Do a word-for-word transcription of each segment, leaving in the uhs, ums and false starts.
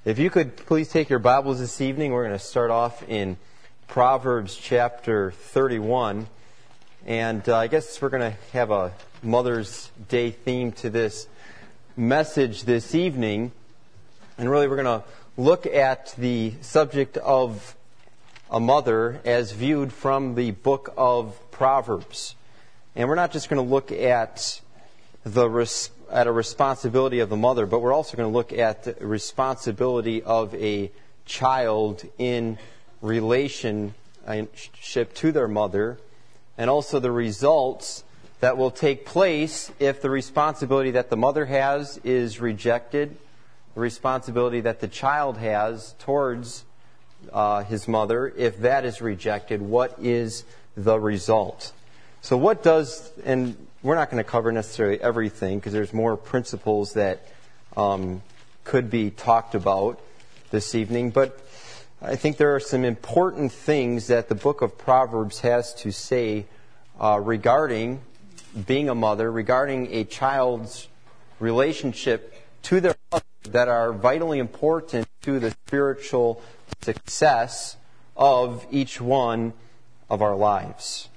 If you could please take your Bibles this evening, we're going to start off in Proverbs chapter thirty-one. And uh, I guess we're going to have a Mother's Day theme to this message this evening. And really we're going to look at the subject of a mother as viewed from the book of Proverbs. And we're not just going to look at the res- at a responsibility of the mother, but we're also going to look at the responsibility of a child in relationship to their mother, and also the results that will take place if the responsibility that the mother has is rejected, the responsibility that the child has towards uh, his mother, if that is rejected, what is the result? So what does, and we're not going to cover necessarily everything because there's more principles that um, could be talked about this evening, but I think there are some important things that the book of Proverbs has to say uh, regarding being a mother, regarding a child's relationship to their mother that are vitally important to the spiritual success of each one of our lives.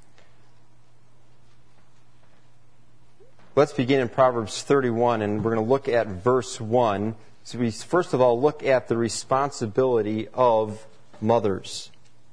Let's begin in Proverbs thirty-one, and we're going to look at verse one. So we first of all look at the responsibility of mothers.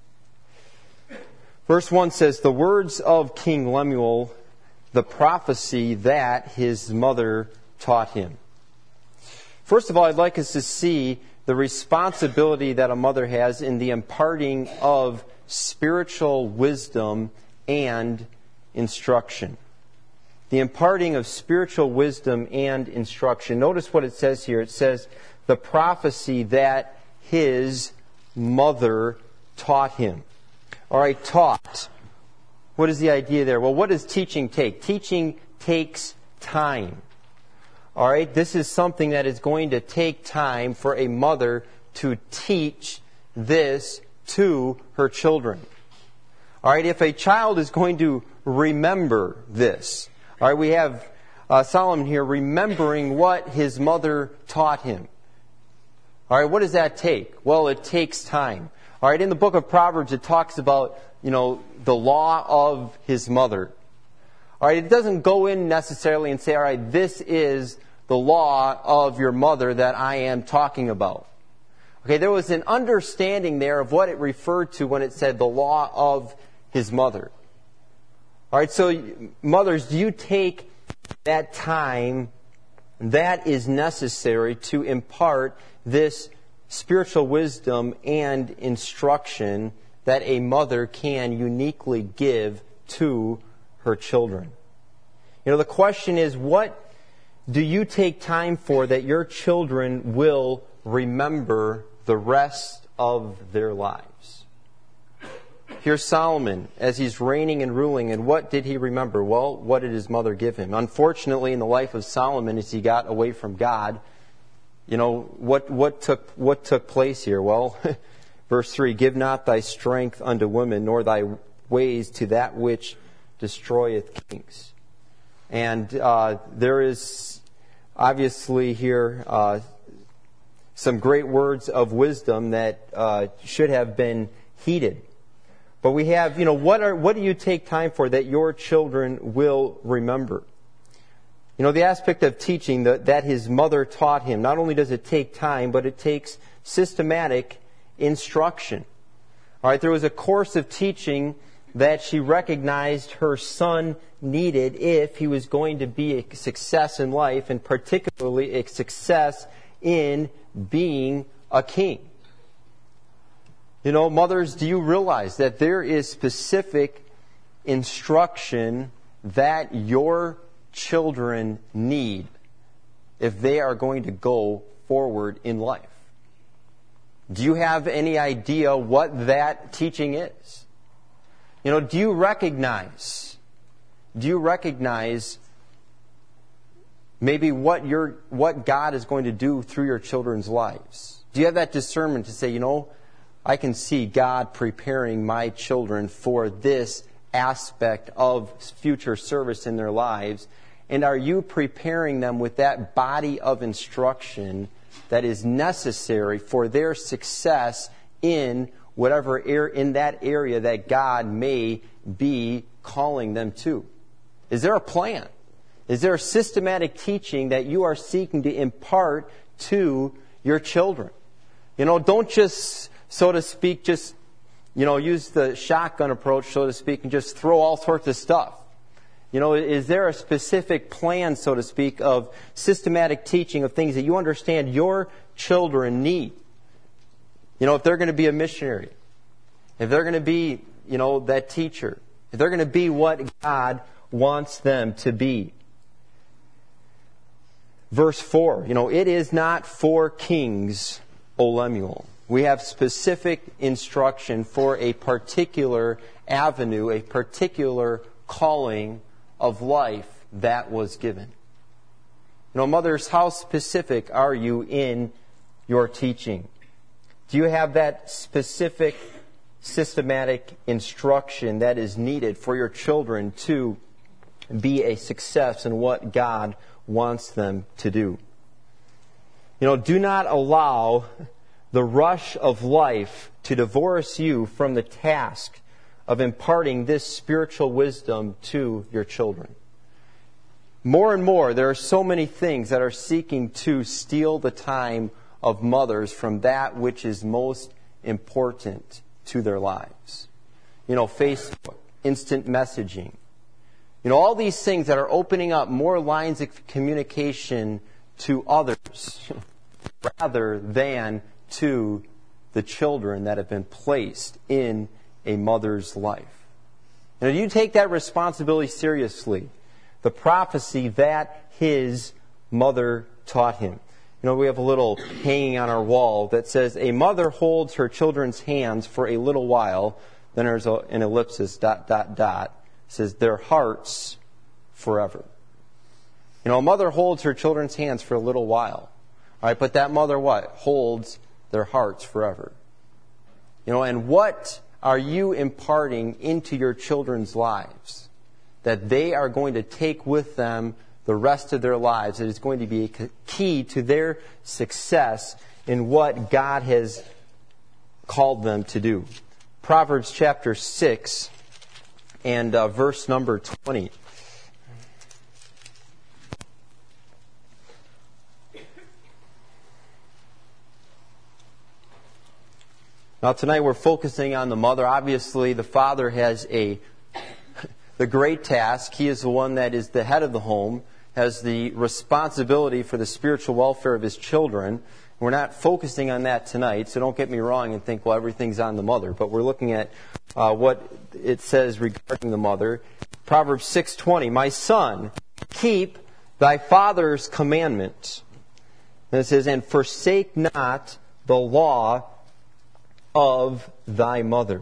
Verse one says, "The words of King Lemuel, the prophecy that his mother taught him." First of all, I'd like us to see the responsibility that a mother has in the imparting of spiritual wisdom and instruction. The imparting of spiritual wisdom and instruction. Notice what it says here. It says, the prophecy that his mother taught him. All right, taught. What is the idea there? Well, what does teaching take? Teaching takes time. All right, this is something that is going to take time for a mother to teach this to her children. All right, if a child is going to remember this, all right, we have uh, Solomon here remembering what his mother taught him. All right, what does that take? Well, it takes time. All right, in the book of Proverbs, it talks about, you know, the law of his mother. All right, it doesn't go in necessarily and say, all right, this is the law of your mother that I am talking about. Okay, there was an understanding there of what it referred to when it said the law of his mother. All right, so mothers, do you take that time that is necessary to impart this spiritual wisdom and instruction that a mother can uniquely give to her children? You know, the question is, what do you take time for that your children will remember the rest of their lives? Here's Solomon as he's reigning and ruling, and what did he remember? Well, what did his mother give him? Unfortunately, in the life of Solomon, as he got away from God, you know, what, what took, what took place here? Well, verse three, "Give not thy strength unto women, nor thy ways to that which destroyeth kings." And uh, there is obviously here uh, some great words of wisdom that uh, should have been heeded. But we have, you know, what are what do you take time for that your children will remember? You know, the aspect of teaching that, that his mother taught him, not only does it take time, but it takes systematic instruction. All right, there was a course of teaching that she recognized her son needed if he was going to be a success in life, and particularly a success in being a king. You know, mothers, do you realize that there is specific instruction that your children need if they are going to go forward in life? Do you have any idea what that teaching is? You know, do you recognize, do you recognize maybe what your what God is going to do through your children's lives? Do you have that discernment to say, you know, I can see God preparing my children for this aspect of future service in their lives. And are you preparing them with that body of instruction that is necessary for their success in whatever air, in that area that God may be calling them to? Is there a plan? Is there a systematic teaching that you are seeking to impart to your children? You know, don't just, so to speak, just, you know, use the shotgun approach, so to speak, and just throw all sorts of stuff. You know, is there a specific plan, so to speak, of systematic teaching of things that you understand your children need? You know, if they're going to be a missionary, if they're going to be, you know, that teacher, if they're going to be what God wants them to be. Verse four, you know, it is not for kings, O Lemuel. We have specific instruction for a particular avenue, a particular calling of life that was given. You know, mothers, how specific are you in your teaching? Do you have that specific, systematic instruction that is needed for your children to be a success in what God wants them to do? You know, do not allow the rush of life to divorce you from the task of imparting this spiritual wisdom to your children. More and more, there are so many things that are seeking to steal the time of mothers from that which is most important to their lives. You know, Facebook, instant messaging. You know, all these things that are opening up more lines of communication to others rather than to the children that have been placed in a mother's life. Now, do you take that responsibility seriously? The prophecy that his mother taught him. You know, we have a little hanging on our wall that says, a mother holds her children's hands for a little while. Then there's a, an ellipsis, dot, dot, dot. It says, their hearts forever. You know, a mother holds her children's hands for a little while. All right, but that mother what? Holds their hearts forever. You know, and what are you imparting into your children's lives that they are going to take with them the rest of their lives? It is going to be a key to their success in what God has called them to do. Proverbs chapter six and uh, verse number twenty. Now tonight we're focusing on the mother. Obviously the father has a the great task. He is the one that is the head of the home, has the responsibility for the spiritual welfare of his children. We're not focusing on that tonight, so don't get me wrong and think, well, everything's on the mother. But we're looking at uh, what it says regarding the mother. Proverbs six twenty, my son, keep thy father's commandment. And it says, and forsake not the law of thy mother.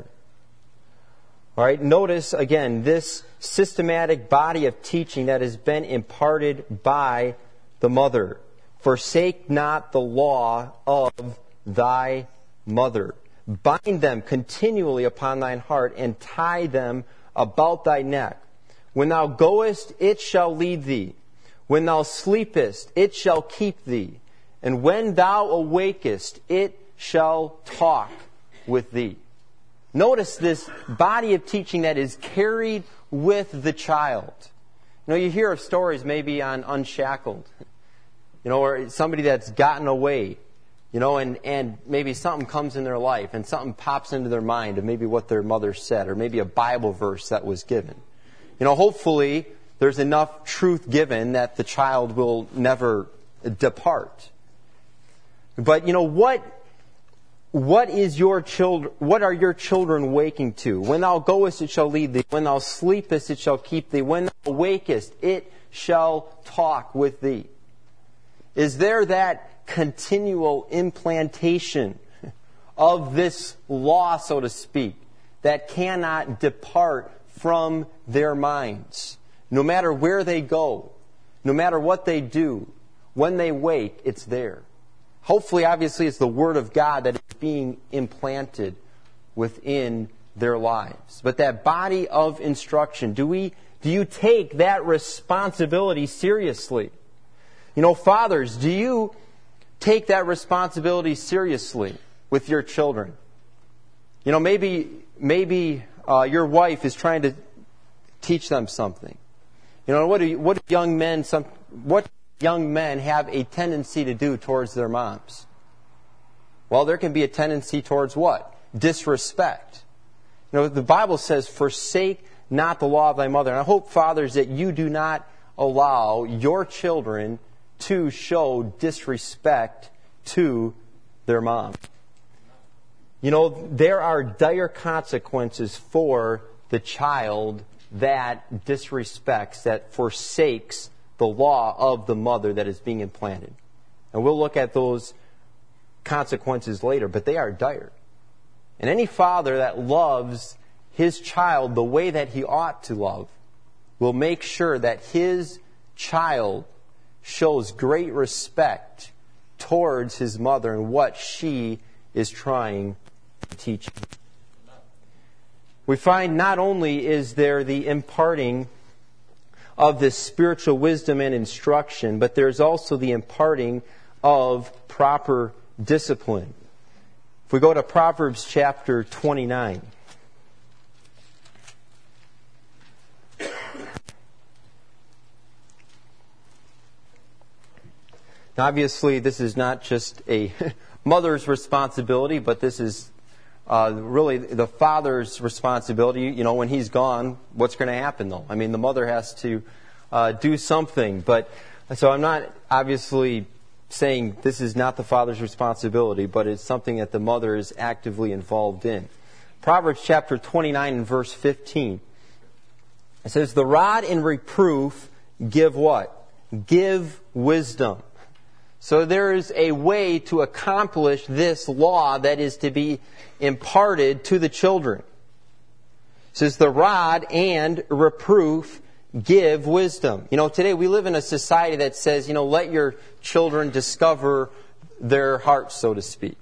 All right, notice again this systematic body of teaching that has been imparted by the mother. Forsake not the law of thy mother. Bind them continually upon thine heart and tie them about thy neck. When thou goest, it shall lead thee. When thou sleepest, it shall keep thee. And when thou awakest, it shall talk with thee. Notice this body of teaching that is carried with the child. You know, you hear of stories maybe on Unshackled, you know, or somebody that's gotten away, you know, and, and maybe something comes in their life and something pops into their mind of maybe what their mother said or maybe a Bible verse that was given. You know, hopefully there's enough truth given that the child will never depart. But, you know, what What is your children? What are your children waking to? When thou goest, it shall lead thee. When thou sleepest, it shall keep thee. When thou awakest, it shall talk with thee. Is there that continual implantation of this law, so to speak, that cannot depart from their minds? No matter where they go, no matter what they do, when they wake, it's there. Hopefully, obviously, it's the Word of God that is being implanted within their lives. But that body of instruction, do we, do you take that responsibility seriously? You know, fathers, do you take that responsibility seriously with your children. You know, maybe maybe uh, your wife is trying to teach them something. You know, what do you, what do young men some what young men have a tendency to do towards their moms? Well, there can be a tendency towards what? Disrespect. You know, the Bible says, "Forsake not the law of thy mother." And I hope, fathers, that you do not allow your children to show disrespect to their mom. You know, there are dire consequences for the child that disrespects, that forsakes the law of the mother that is being implanted. And we'll look at those consequences later, but they are dire. And any father that loves his child the way that he ought to love will make sure that his child shows great respect towards his mother and what she is trying to teach him. We find not only is there the imparting of this spiritual wisdom and instruction, but there's also the imparting of proper discipline. If we go to Proverbs chapter twenty-nine. Obviously, this is not just a mother's responsibility, but this is uh, really the father's responsibility. You know, when he's gone, what's going to happen, though? I mean, the mother has to uh, do something. But so I'm not obviously saying this is not the father's responsibility, but it's something that the mother is actively involved in. Proverbs chapter twenty-nine and verse fifteen. It says, "The rod and reproof give what? Give wisdom." So there is a way to accomplish this law that is to be imparted to the children. It says, "The rod and reproof give wisdom." You know, today we live in a society that says, you know, let your children discover their hearts, so to speak.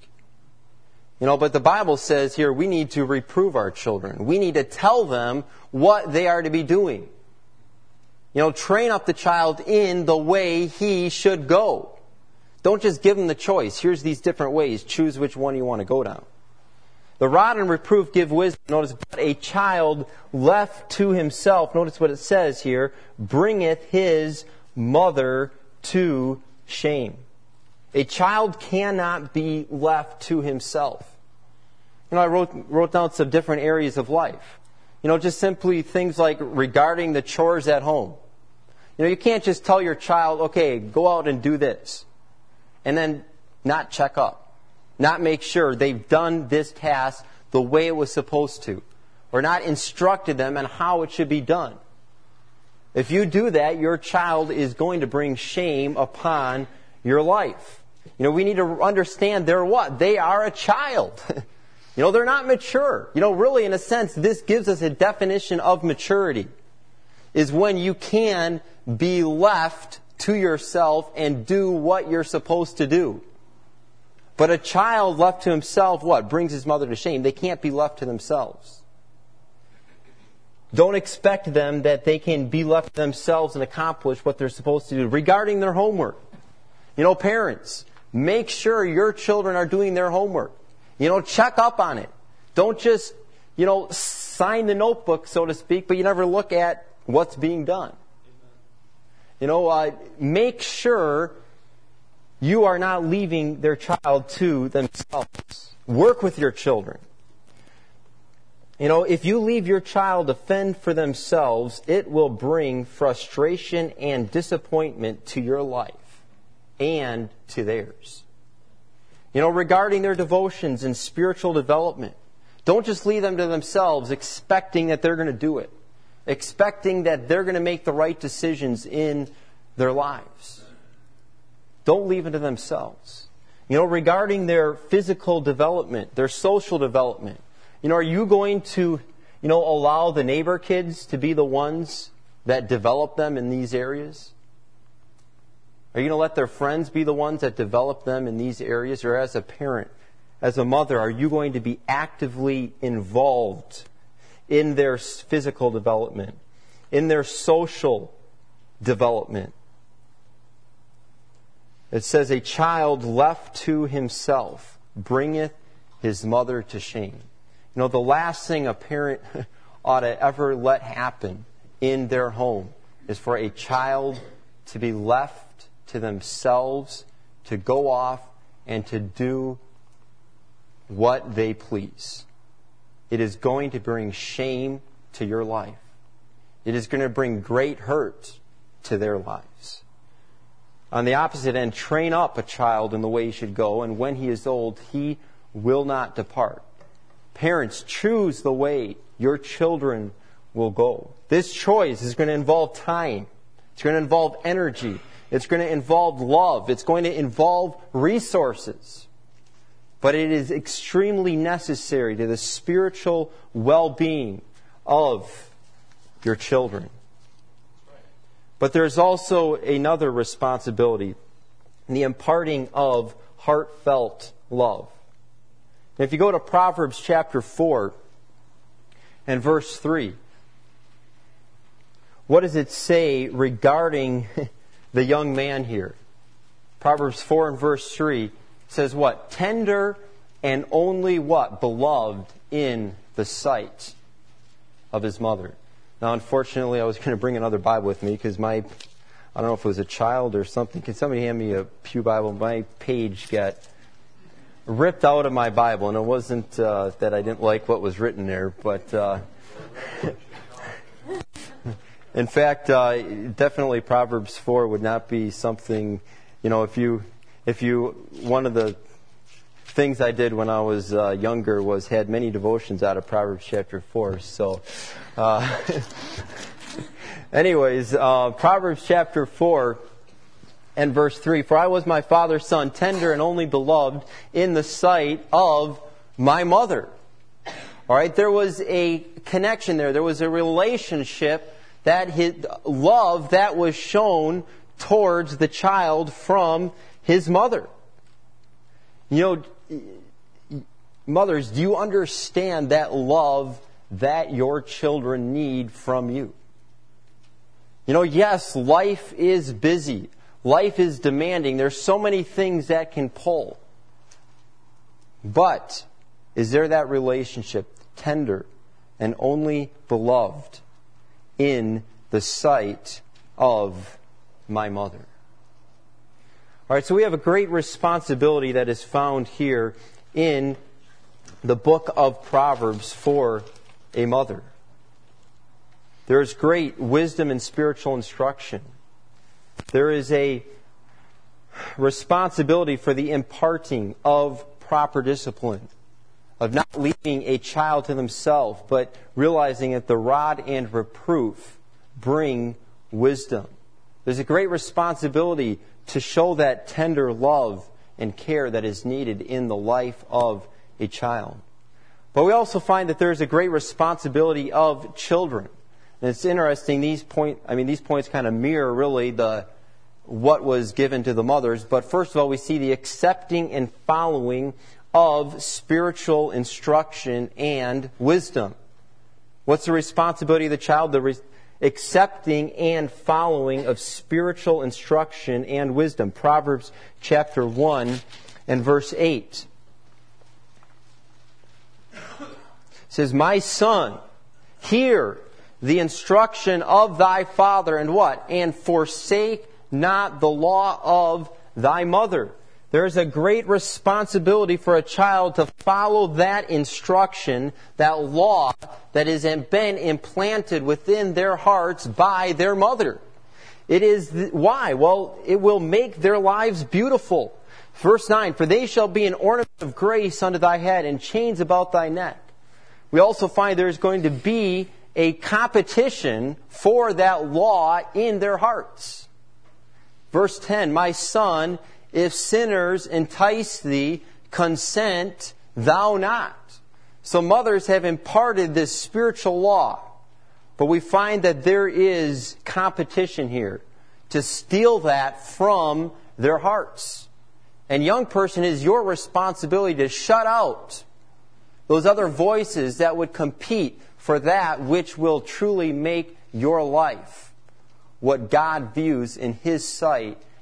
You know, but the Bible says here we need to reprove our children. We need to tell them what they are to be doing. You know, train up the child in the way he should go. Don't just give them the choice. Here's these different ways. Choose which one you want to go down. The rod and reproof give wisdom. Notice, but a child left to himself, notice what it says here, bringeth his mother to shame. A child cannot be left to himself. You know, I wrote, wrote down some different areas of life. You know, just simply things like regarding the chores at home. You know, you can't just tell your child, okay, go out and do this, and then not check up, not make sure they've done this task the way it was supposed to, or not instructed them on how it should be done. If you do that, your child is going to bring shame upon your life. You know, we need to understand they're what? They are a child. You know, they're not mature. You know, really, in a sense, this gives us a definition of maturity, is when you can be left to yourself and do what you're supposed to do. But a child left to himself, what? Brings his mother to shame. They can't be left to themselves. Don't expect them that they can be left to themselves and accomplish what they're supposed to do. Regarding their homework, you know, parents, make sure your children are doing their homework. You know, check up on it. Don't just, you know, sign the notebook, so to speak, but you never look at what's being done. You know, uh, make sure you are not leaving their child to themselves. Work with your children. You know, if you leave your child to fend for themselves, it will bring frustration and disappointment to your life and to theirs. You know, regarding their devotions and spiritual development, don't just leave them to themselves expecting that they're going to do it. Expecting that they're going to make the right decisions in their lives. Don't leave it to themselves. You know, regarding their physical development, their social development, you know, are you going to, you know, allow the neighbor kids to be the ones that develop them in these areas? Are you going to let their friends be the ones that develop them in these areas? Or as a parent, as a mother, are you going to be actively involved in their physical development, in their social development? It says, a child left to himself bringeth his mother to shame. You know, the last thing a parent ought to ever let happen in their home is for a child to be left to themselves, to go off and to do what they please. It is going to bring shame to your life. It is going to bring great hurt to their lives. On the opposite end, train up a child in the way he should go, and when he is old, he will not depart. Parents, choose the way your children will go. This choice is going to involve time. It's going to involve energy. It's going to involve love. It's going to involve resources. But it is extremely necessary to the spiritual well-being of your children. But there's also another responsibility, the imparting of heartfelt love. And if you go to Proverbs chapter four and verse three, what does it say regarding the young man here? Proverbs four and verse three says what? Tender and only what? Beloved in the sight of his mother. Now, unfortunately, I was going to bring another Bible with me because my, I don't know if it was a child or something. Can somebody hand me a pew Bible? My page got ripped out of my Bible, and it wasn't uh, that I didn't like what was written there, but uh, in fact, uh, definitely Proverbs four would not be something, you know, if you, if you, one of the things I did when I was uh, younger was had many devotions out of Proverbs chapter four. So, uh, anyways, uh, Proverbs chapter four and verse three. For I was my father's son, tender and only beloved in the sight of my mother. All right, there was a connection there. There was a relationship, that his love that was shown towards the child from his mother. You know, mothers, do you understand that love that your children need from you? You know, yes, life is busy. Life is demanding. There's so many things that can pull. But is there that relationship, tender and only beloved in the sight of my mother? All right, so we have a great responsibility that is found here in the book of Proverbs for a mother. There is great wisdom and spiritual instruction. There is a responsibility for the imparting of proper discipline, of not leaving a child to themselves, but realizing that the rod and reproof bring wisdom. There's a great responsibility to show that tender love and care that is needed in the life of a child. But we also find that there is a great responsibility of children. And it's interesting, these point I mean these points kind of mirror really the what was given to the mothers. But first of all, we see the accepting and following of spiritual instruction and wisdom. What's the responsibility of the child? The re- accepting and following of spiritual instruction and wisdom. Proverbs chapter one and verse eight. It says, my son, hear the instruction of thy father, and what? And forsake not the law of thy mother. There is a great responsibility for a child to follow that instruction, that law that has been implanted within their hearts by their mother. It is th- why? Well, it will make their lives beautiful. Verse nine, for they shall be an ornament of grace unto thy head, and chains about thy neck. We also find there is going to be a competition for that law in their hearts. Verse ten, my son, if sinners entice thee, consent thou not. So mothers have imparted this spiritual law, but we find that there is competition here to steal that from their hearts. And young person, it is your responsibility to shut out those other voices that would compete for that which will truly make your life what God views in His sight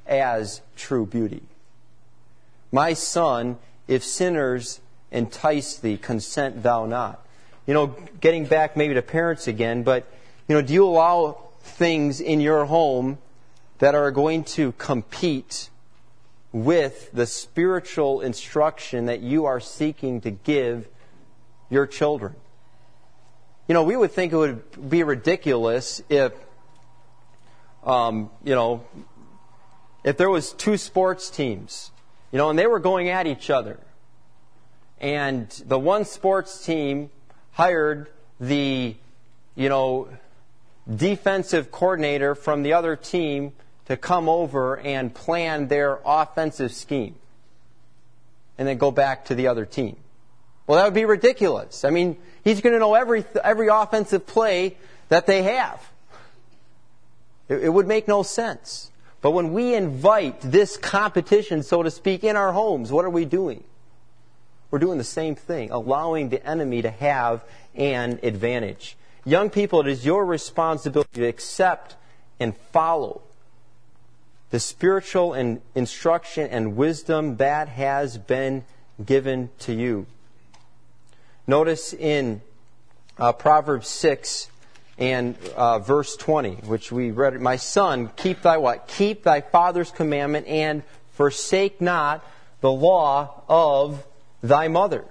as true beauty. My son, if sinners entice thee, consent thou not. You know, getting back maybe to parents again, but, you know, do you allow things in your home that are going to compete with the spiritual instruction that you are seeking to give your children? You know, we would think it would be ridiculous if, um, you know, if there was two sports teams, you know, and they were going at each other. And the one sports team hired the, you know, defensive coordinator from the other team to come over and plan their offensive scheme. And then go back to the other team. Well, that would be ridiculous. I mean, he's going to know every every offensive play that they have. It, it would make no sense. But when we invite this competition, so to speak, in our homes, what are we doing? We're doing the same thing, allowing the enemy to have an advantage. Young people, it is your responsibility to accept and follow the spiritual and instruction and wisdom that has been given to you. Notice in uh, Proverbs six and uh, verse twenty, which we read, my son, keep thy what? Keep thy father's commandment and forsake not the law of thy mother.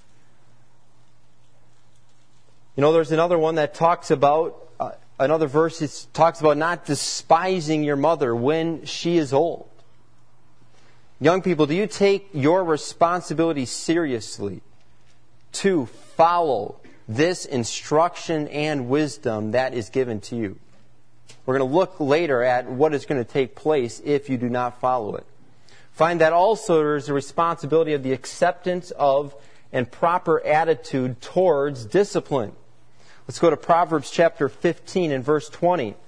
You know, there's another one that talks about, uh, another verse that talks about not despising your mother when she is old. Young people, do you take your responsibility seriously to follow this instruction and wisdom that is given to you? We're going to look later at what is going to take place if you do not follow it. Find that also there is a responsibility of the acceptance of and proper attitude towards discipline. Let's go to Proverbs chapter fifteen and verse twenty.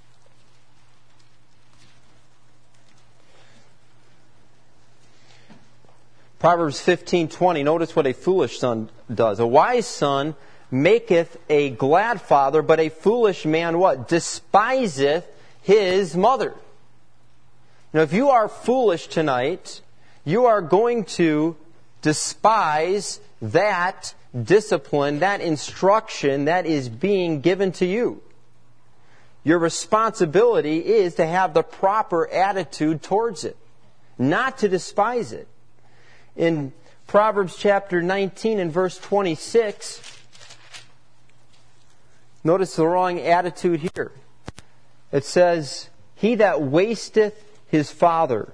Proverbs fifteen twenty. Notice what a foolish son does. A wise son maketh a glad father, but a foolish man what? Despiseth his mother. Now, if you are foolish tonight, you are going to despise that discipline, that instruction that is being given to you. Your responsibility is to have the proper attitude towards it, not to despise it. In Proverbs chapter nineteen and verse twenty-six, notice the wrong attitude here. It says, he that wasteth his father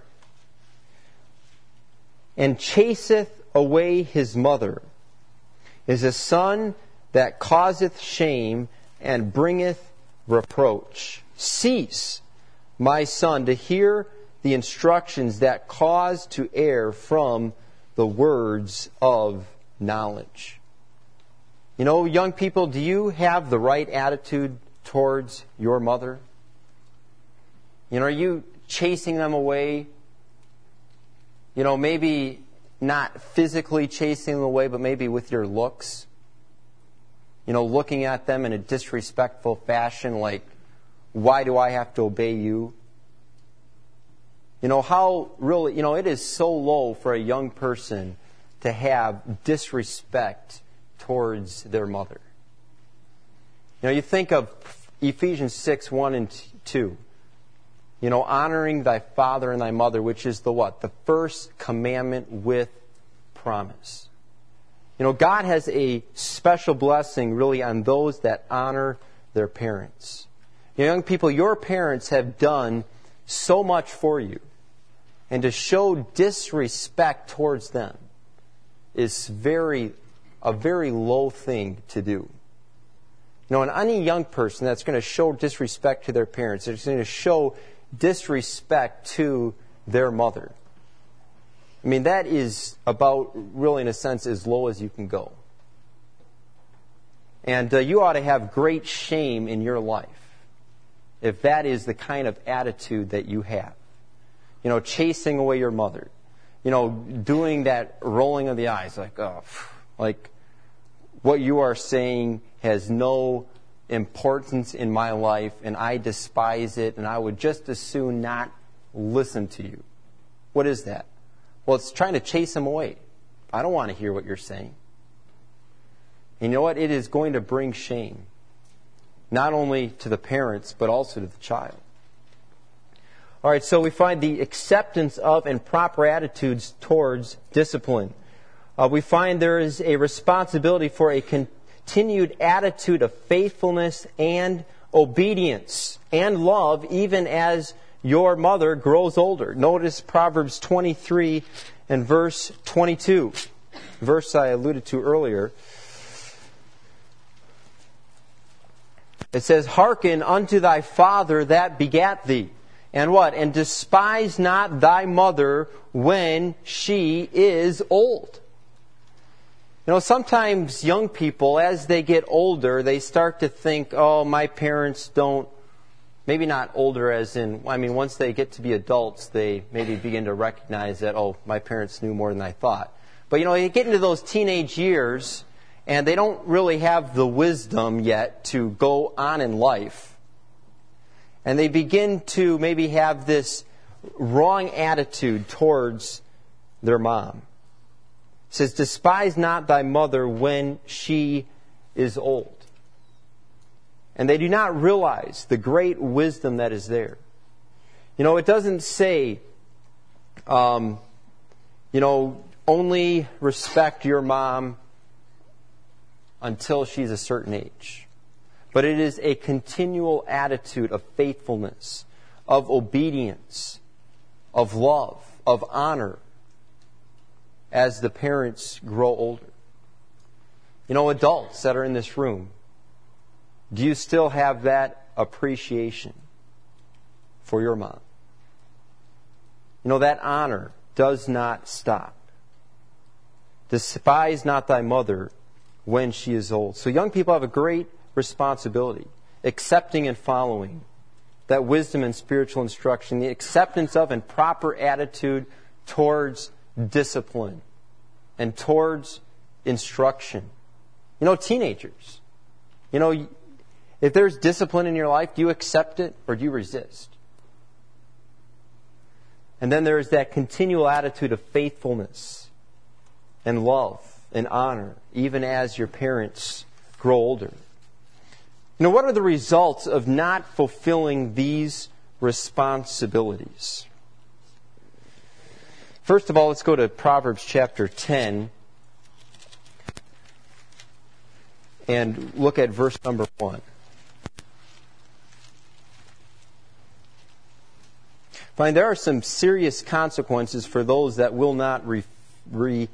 and chaseth away his mother is a son that causeth shame and bringeth reproach. Cease, my son, to hear the instructions that cause to err from the words of knowledge. You know, young people, do you have the right attitude towards your mother? You know, are you chasing them away? You know, maybe not physically chasing them away, but maybe with your looks. You know, looking at them in a disrespectful fashion, like, why do I have to obey you? You know, how really, you know, it is so low for a young person to have disrespect towards their mother. You know, you think of Ephesians six, one and two. You know, honoring thy father and thy mother, which is the what? The first commandment with promise. You know, God has a special blessing really on those that honor their parents. You know, young people, your parents have done so much for you. And to show disrespect towards them is very, a very low thing to do. You know, and any young person that's going to show disrespect to their parents, that's going to show disrespect to their mother, I mean, that is about, really in a sense, as low as you can go. And uh, you ought to have great shame in your life if that is the kind of attitude that you have. You know, chasing away your mother. You know, doing that rolling of the eyes, like, oh, like what you are saying has no importance in my life, and I despise it, and I would just as soon not listen to you. What is that? Well, it's trying to chase him away. I don't want to hear what you're saying. And you know what? It is going to bring shame, not only to the parents, but also to the child. All right, so we find the acceptance of and proper attitudes towards discipline. Uh, we find there is a responsibility for a continued attitude of faithfulness and obedience and love, even as your mother grows older. Notice Proverbs twenty-three and verse twenty-two, verse I alluded to earlier. It says, "Hearken unto thy father that begat thee." And what? "And despise not thy mother when she is old." You know, sometimes young people, as they get older, they start to think, oh, my parents don't, maybe not older as in, I mean, once they get to be adults, they maybe begin to recognize that, oh, my parents knew more than I thought. But, you know, you get into those teenage years, and they don't really have the wisdom yet to go on in life. And they begin to maybe have this wrong attitude towards their mom. It says, "Despise not thy mother when she is old." And they do not realize the great wisdom that is there. You know, it doesn't say, um, you know, only respect your mom until she's a certain age. But it is a continual attitude of faithfulness, of obedience, of love, of honor as the parents grow older. You know, adults that are in this room, do you still have that appreciation for your mom? You know, that honor does not stop. "Despise not thy mother when she is old." So young people have a great responsibility, accepting and following that wisdom and spiritual instruction, the acceptance of and proper attitude towards discipline and towards instruction. You know, teenagers, you know, if there's discipline in your life, do you accept it or do you resist? And then there's that continual attitude of faithfulness and love and honor, even as your parents grow older. You know, what are the results of not fulfilling these responsibilities? First of all, let's go to Proverbs chapter ten and look at verse number one. Find there are some serious consequences for those that will not re, re,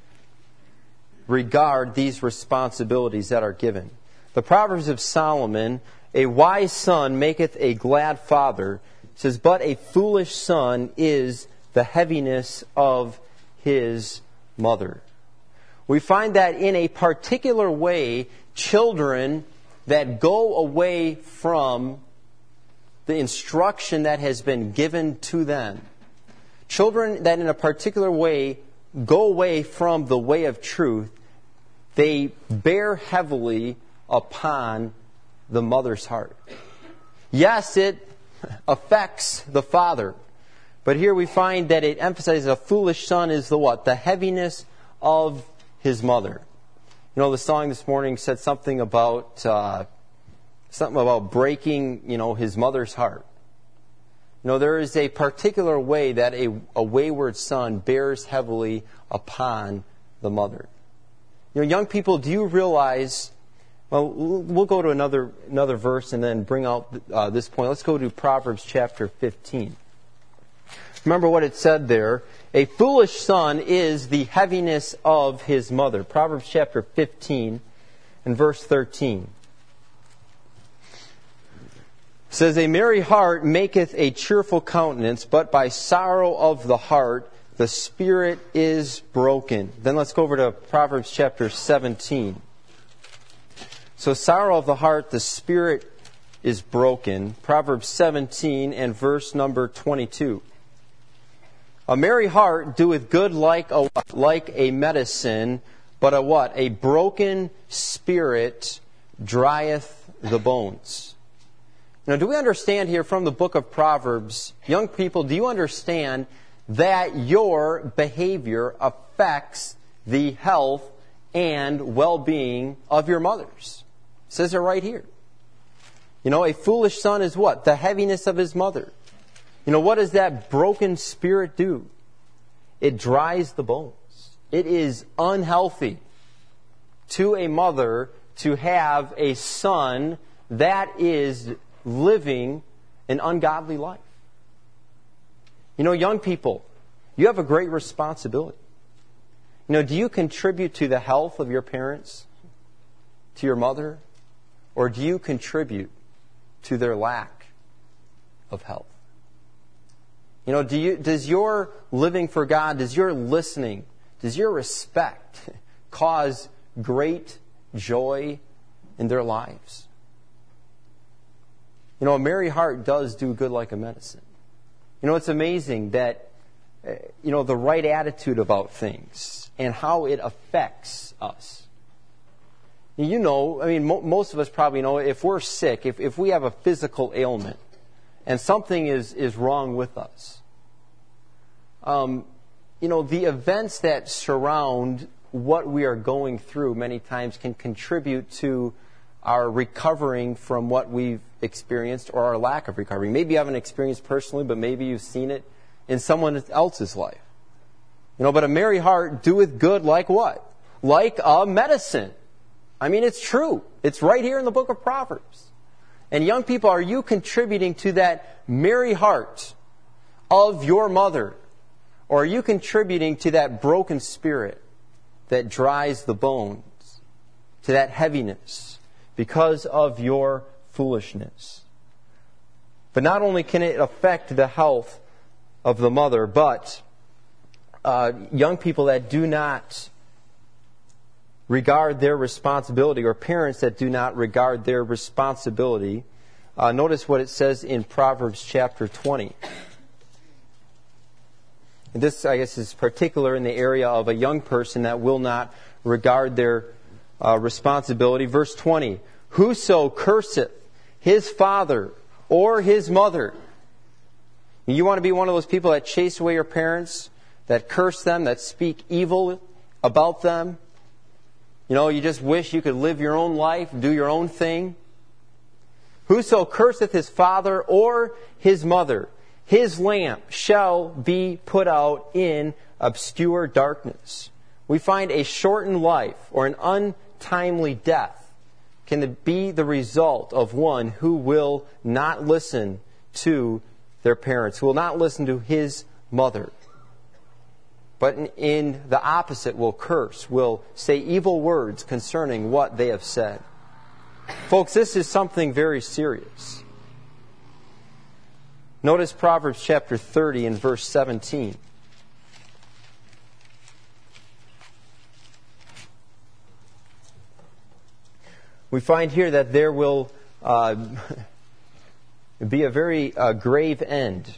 regard these responsibilities that are given. The Proverbs of Solomon, "A wise son maketh a glad father," says, "but a foolish son is the heaviness of his mother." We find that in a particular way, children that go away from the instruction that has been given to them, children that in a particular way go away from the way of truth, they bear heavily upon the mother's heart. Yes, it affects the father. But here we find that it emphasizes a foolish son is the what? The heaviness of his mother. You know, the song this morning said something about uh, something about breaking, you know, his mother's heart. You know, there is a particular way that a, a wayward son bears heavily upon the mother. You know, young people, do you realize? Well, we'll go to another another verse and then bring out uh, this point. Let's go to Proverbs chapter fifteen. Remember what it said there. A foolish son is the heaviness of his mother. Proverbs chapter fifteen and verse thirteen. It says, "A merry heart maketh a cheerful countenance, but by sorrow of the heart the spirit is broken." Then let's go over to Proverbs chapter seventeen. So sorrow of the heart, the spirit is broken. Proverbs seventeen and verse number twenty-two. "A merry heart doeth good like a like a medicine, but a what? A broken spirit drieth the bones." Now, do we understand here from the book of Proverbs, young people, do you understand that your behavior affects the health and well-being of your mothers? It says it right here. You know, a foolish son is what? The heaviness of his mother. You know, what does that broken spirit do? It dries the bones. It is unhealthy to a mother to have a son that is living an ungodly life. You know, young people, you have a great responsibility. You know, do you contribute to the health of your parents, to your mother, or do you contribute to their lack of health? You know, do you, does your living for God, does your listening, does your respect cause great joy in their lives? You know, a merry heart does do good like a medicine. You know, it's amazing that, uh, you know, the right attitude about things and how it affects us. You know, I mean, mo- most of us probably know if we're sick, if, if we have a physical ailment and something is, is wrong with us, um, you know, the events that surround what we are going through many times can contribute to our recovering from what we've experienced or our lack of recovery. Maybe you haven't experienced personally, but maybe you've seen it in someone else's life. You know, but a merry heart doeth good like what? Like a medicine. I mean, it's true. It's right here in the book of Proverbs. And young people, are you contributing to that merry heart of your mother? Or are you contributing to that broken spirit that dries the bones, to that heaviness because of your foolishness? But not only can it affect the health of the mother, but uh, young people that do not regard their responsibility, or parents that do not regard their responsibility. Uh, notice what it says in Proverbs chapter twenty. And this, I guess, is particular in the area of a young person that will not regard their uh, responsibility. Verse twenty, whoso curseth his father or his mother. You want to be one of those people that chase away your parents, that curse them, that speak evil about them. You know, you just wish you could live your own life, do your own thing. Whoso curseth his father or his mother, his lamp shall be put out in obscure darkness. We find a shortened life or an untimely death can be the result of one who will not listen to their parents, who will not listen to his mother, but in, in the opposite will curse, will say evil words concerning what they have said. Folks, this is something very serious. Notice Proverbs chapter thirty and verse seventeen. We find here that there will uh, be a very uh, grave end.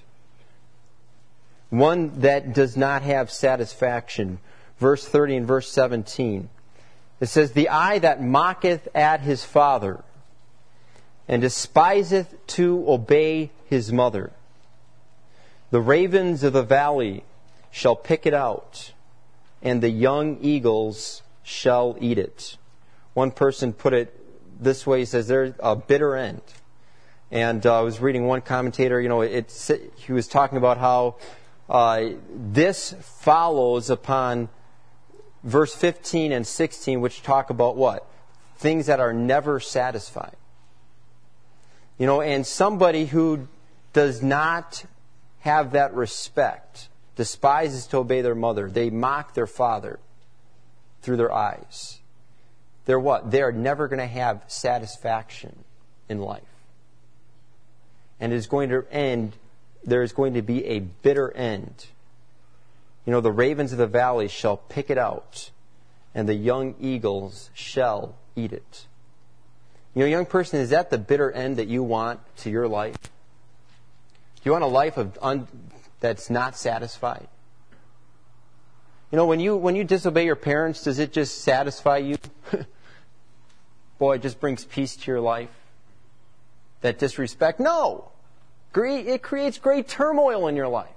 One that does not have satisfaction. Verse thirty and verse seventeen. It says, the eye that mocketh at his father, and despiseth to obey his mother. The ravens of the valley shall pick it out, and the young eagles shall eat it. One person put it this way, he says, there's a bitter end. And uh, I was reading one commentator, you know, it, he was talking about how uh, this follows upon verse fifteen and sixteen, which talk about what? Things that are never satisfied. You know, and somebody who does not have that respect, despises to obey their mother, they mock their father through their eyes. They're what? They're never going to have satisfaction in life. And it is going to end, there is going to be a bitter end. You know, the ravens of the valley shall pick it out, and the young eagles shall eat it. You know, young person, is that the bitter end that you want to your life? Do you want a life of un, that's not satisfied? You know, when you when you disobey your parents, does it just satisfy you? Boy, it just brings peace to your life. that disrespect? No. It creates great turmoil in your life.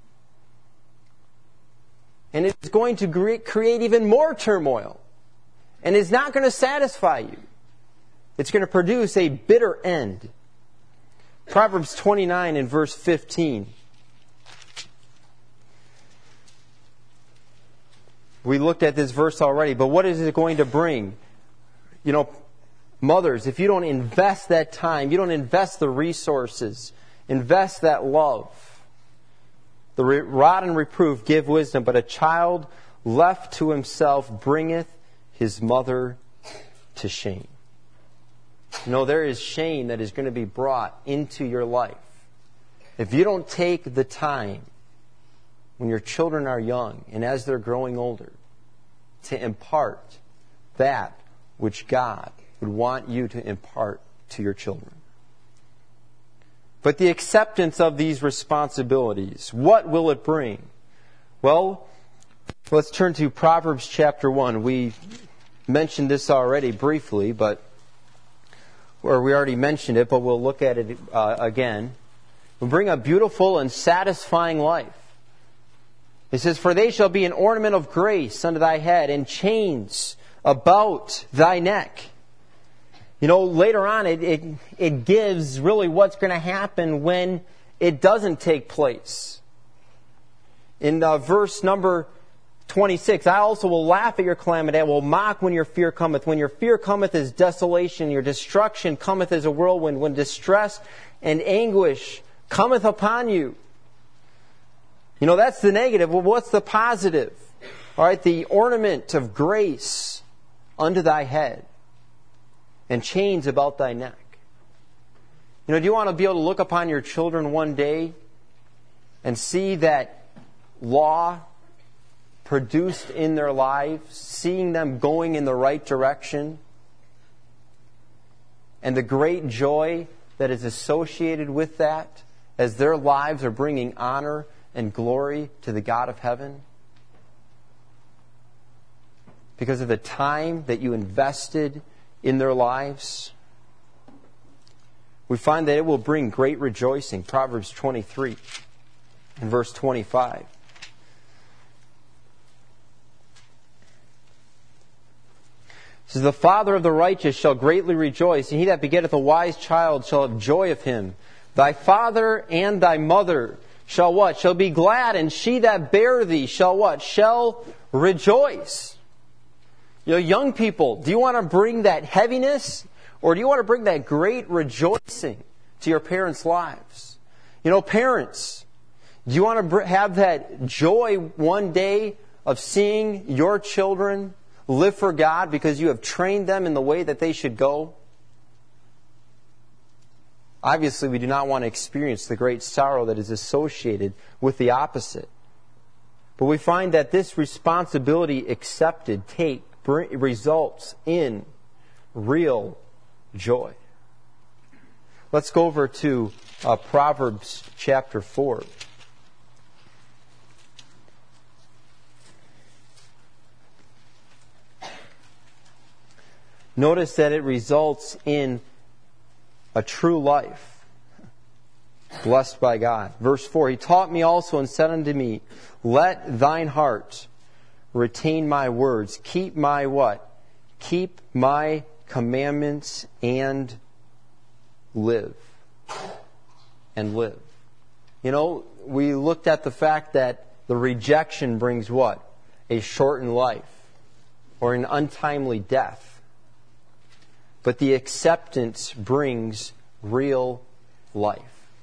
And it's going to create even more turmoil. And it's not going to satisfy you. It's going to produce a bitter end. Proverbs twenty-nine and verse fifteen. We looked at this verse already, but what is it going to bring? You know, mothers, if you don't invest that time, you don't invest the resources, invest that love. The rod and reproof give wisdom, but a child left to himself bringeth his mother to shame. You know, there is shame that is going to be brought into your life if you don't take the time when your children are young and as they're growing older to impart that which God would want you to impart to your children. But the acceptance of these responsibilities, what will it bring? Well, let's turn to Proverbs chapter one. We mentioned this already briefly, but or we already mentioned it, but we'll look at it uh, again. Will bring a beautiful and satisfying life. It says, "For they shall be an ornament of grace unto thy head, and chains about thy neck." You know, later on, it, it, it gives really what's going to happen when it doesn't take place. In uh, verse number twenty-six, "I also will laugh at your calamity, I will mock when your fear cometh. When your fear cometh as desolation, your destruction cometh as a whirlwind, when distress and anguish cometh upon you." You know, that's the negative. Well, what's the positive? All right, the ornament of grace unto thy head, and chains about thy neck. You know, do you want to be able to look upon your children one day and see that law produced in their lives, seeing them going in the right direction, and the great joy that is associated with that as their lives are bringing honor and glory to the God of heaven? Because of the time that you invested in their lives, we find that it will bring great rejoicing. Proverbs twenty-three and verse twenty-five. It says, "The father of the righteous shall greatly rejoice, and he that begetteth a wise child shall have joy of him. Thy father and thy mother shall what? Shall be glad, and she that bare thee shall what? Shall rejoice." You know, young people, do you want to bring that heaviness, or do you want to bring that great rejoicing to your parents' lives? You know, parents, do you want to have that joy one day of seeing your children live for God because you have trained them in the way that they should go? Obviously, we do not want to experience the great sorrow that is associated with the opposite. But we find that this responsibility accepted, take, results in real joy. Let's go over to uh, Proverbs chapter four. Notice that it results in a true life, blessed by God. Verse four, "He taught me also and said unto me, Let thine heart retain my words. Keep my what? Keep my commandments and live." And live. You know, we looked at the fact that the rejection brings what? A shortened life, or an untimely death. But the acceptance brings real life.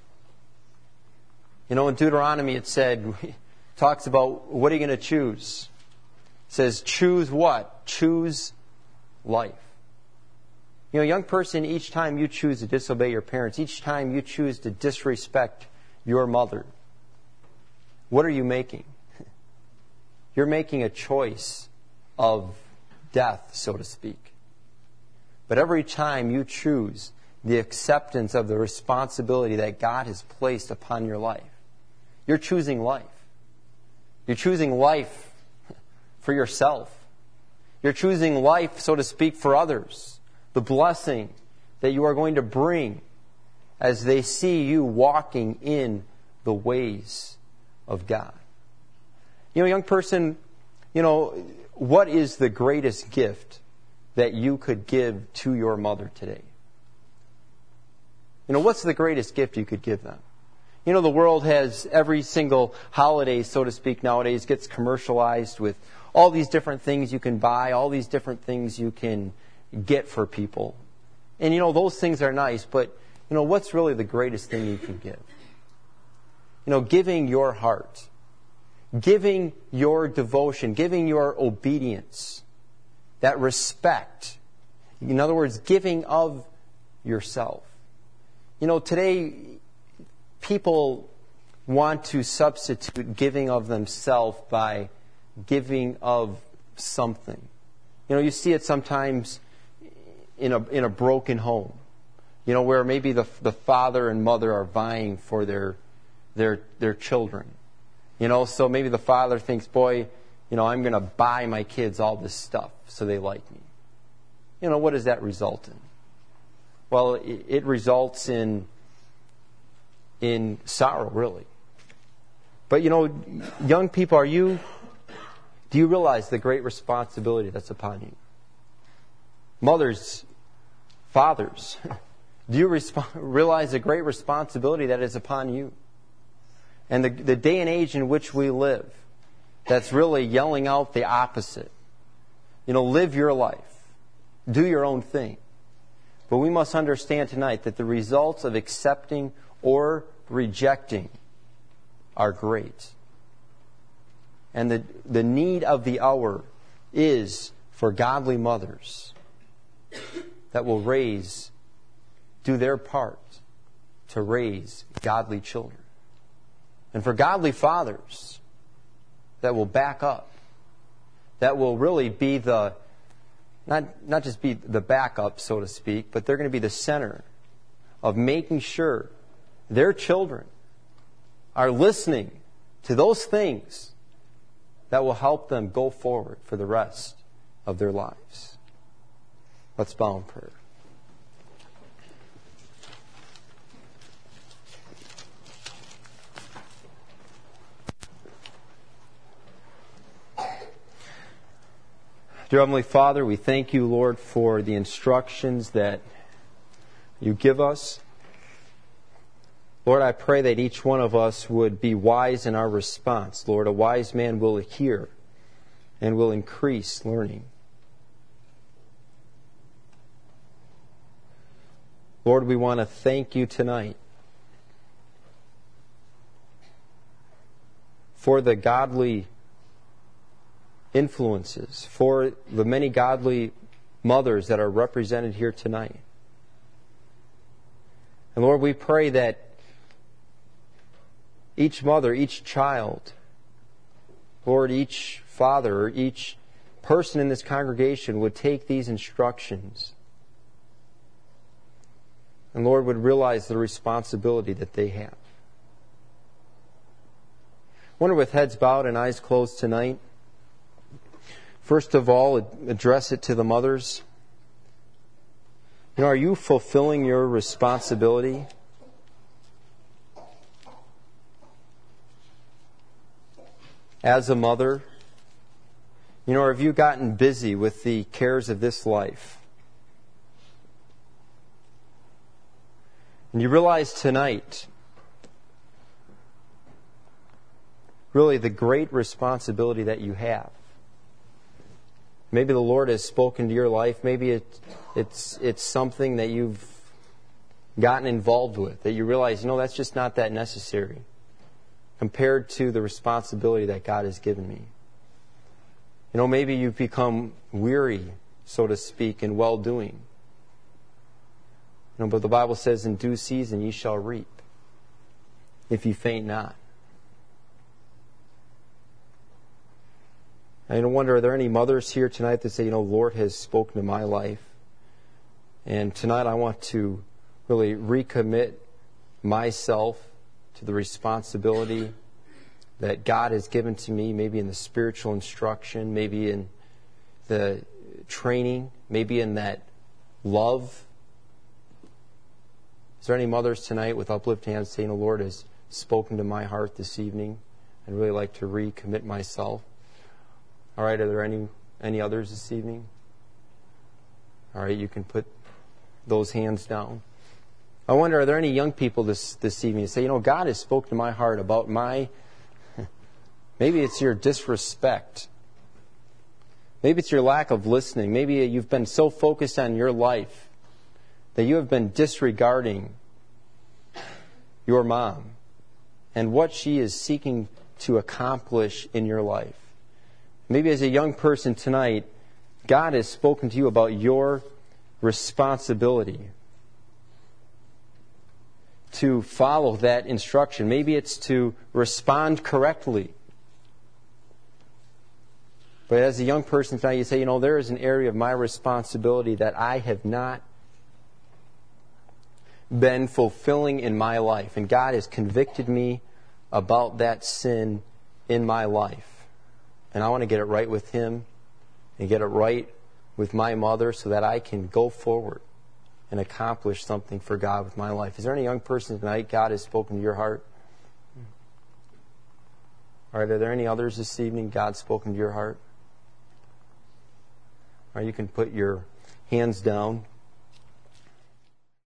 You know, in Deuteronomy it said, it talks about what are you going to choose? It says, choose what? Choose life. You know, young person, each time you choose to disobey your parents, each time you choose to disrespect your mother, what are you making? You're making a choice of death, so to speak. But every time you choose the acceptance of the responsibility that God has placed upon your life, you're choosing life. You're choosing life for yourself. You're choosing life, so to speak, for others. The blessing that you are going to bring as they see you walking in the ways of God. You know, young person, you know, what is the greatest gift that you could give to your mother today? You know, what's the greatest gift you could give them? You know, the world has every single holiday, so to speak, nowadays gets commercialized with all these different things you can buy, all these different things you can get for people. And, you know, those things are nice, but, you know, what's really the greatest thing you can give? You know, giving your heart, giving your devotion, giving your obedience, that respect. In other words, giving of yourself. You know, today, people want to substitute giving of themselves by giving of something. You know, you see it sometimes in a in a broken home. You know, where maybe the the father and mother are vying for their their their children. You know, so maybe the father thinks, boy, you know, I'm going to buy my kids all this stuff so they like me. You know, what does that result in? Well, it, it results in in sorrow, really. But, you know, young people, are you, do you realize the great responsibility that's upon you? Mothers, fathers, do you resp- realize the great responsibility that is upon you? And the, the day and age in which we live, that's really yelling out the opposite. You know, live your life. Do your own thing. But we must understand tonight that the results of accepting or rejecting are great. And the, the need of the hour is for godly mothers that will raise, do their part to raise godly children. And for godly fathers that will back up, that will really be the, not, not just be the backup, so to speak, but they're going to be the center of making sure their children are listening to those things that will help them go forward for the rest of their lives. Let's bow in prayer. Dear Heavenly Father, we thank you, Lord, for the instructions that you give us. Lord, I pray that each one of us would be wise in our response. Lord, a wise man will hear and will increase learning. Lord, we want to thank you tonight for the godly influences, for the many godly mothers that are represented here tonight. And Lord, we pray that each mother, each child, Lord, each father, each person in this congregation would take these instructions and, Lord, would realize the responsibility that they have. I wonder, with heads bowed and eyes closed tonight, first of all, address it to the mothers. You know, are you fulfilling your responsibility? As a mother? You know, or have you gotten busy with the cares of this life? And you realize tonight, really the great responsibility that you have. Maybe the Lord has spoken to your life. Maybe it, it's it's something that you've gotten involved with, that you realize, you know, that's just not that necessary compared to the responsibility that God has given me. You know, maybe you've become weary, so to speak, in well-doing. You know, but the Bible says, in due season ye shall reap, if ye faint not. I wonder, are there any mothers here tonight that say, you know, the Lord has spoken to my life, and tonight I want to really recommit myself to the responsibility that God has given to me, maybe in the spiritual instruction, maybe in the training, maybe in that love Is there any mothers tonight with uplifted hands saying, the Lord has spoken to my heart this evening? I'd really like to recommit myself. All right, are there any, any others this evening? All right, you can put those hands down. I wonder, are there any young people this, this evening who say, you know, God has spoken to my heart about my, maybe it's your disrespect. Maybe it's your lack of listening. Maybe you've been so focused on your life that you have been disregarding your mom and what she is seeking to accomplish in your life. Maybe as a young person tonight, God has spoken to you about your responsibility to follow that instruction. Maybe it's to respond correctly. But as a young person tonight, you say, you know, there is an area of my responsibility that I have not been fulfilling in my life. And God has convicted me about that sin in my life. And I want to get it right with Him and get it right with my mother so that I can go forward and accomplish something for God with my life. Is there any young person tonight God has spoken to your heart? All right, are there any others this evening God's spoken to your heart? All right, you can put your hands down.